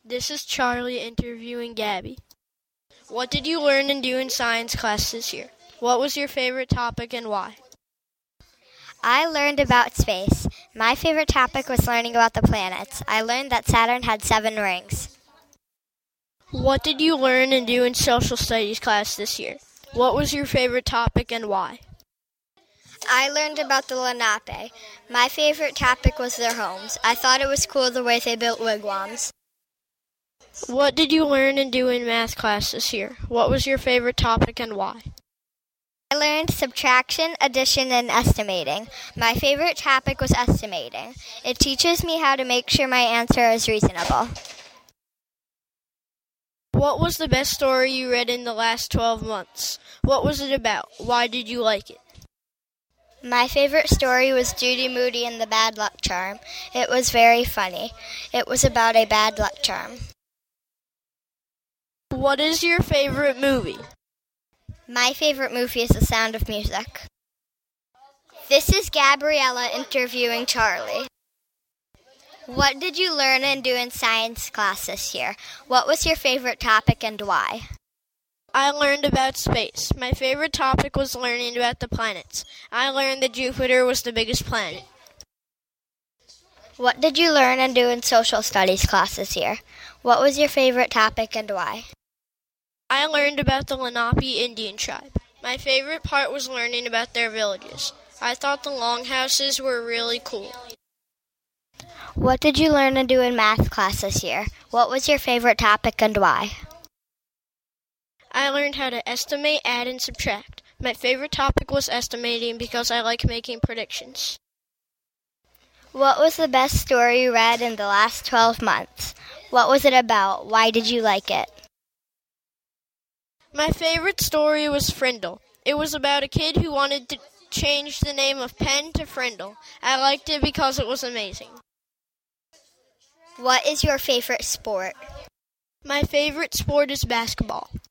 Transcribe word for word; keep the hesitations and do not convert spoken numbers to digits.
This is Charlie interviewing Gabby. What did you learn and do in science class this year? What was your favorite topic and why? I learned about space. My favorite topic was learning about the planets. I learned that Saturn had seven rings. What did you learn and do in social studies class this year? What was your favorite topic and why? I learned about the Lenape. My favorite topic was their homes. I thought it was cool the way they built wigwams. What did you learn and do in math class this year? What was your favorite topic and why? I learned subtraction, addition, and estimating. My favorite topic was estimating. It teaches me how to make sure my answer is reasonable. What was the best story you read in the last twelve months? What was it about? Why did you like it? My favorite story was Judy Moody and the Bad Luck Charm. It was very funny. It was about a bad luck charm. What is your favorite movie? My favorite movie is The Sound of Music. This is Gabriella interviewing Charlie. What did you learn and do in science class this year? What was your favorite topic and why? I learned about space. My favorite topic was learning about the planets. I learned that Jupiter was the biggest planet. What did you learn and do in social studies class this year? What was your favorite topic and why? I learned about the Lenape Indian tribe. My favorite part was learning about their villages. I thought the longhouses were really cool. What did you learn and do in math class this year? What was your favorite topic and why? I learned how to estimate, add, and subtract. My favorite topic was estimating because I like making predictions. What was the best story you read in the last twelve months? What was it about? Why did you like it? My favorite story was Frindle. It was about a kid who wanted to change the name of Penn to Frindle. I liked it because it was amazing. What is your favorite sport? My favorite sport is basketball.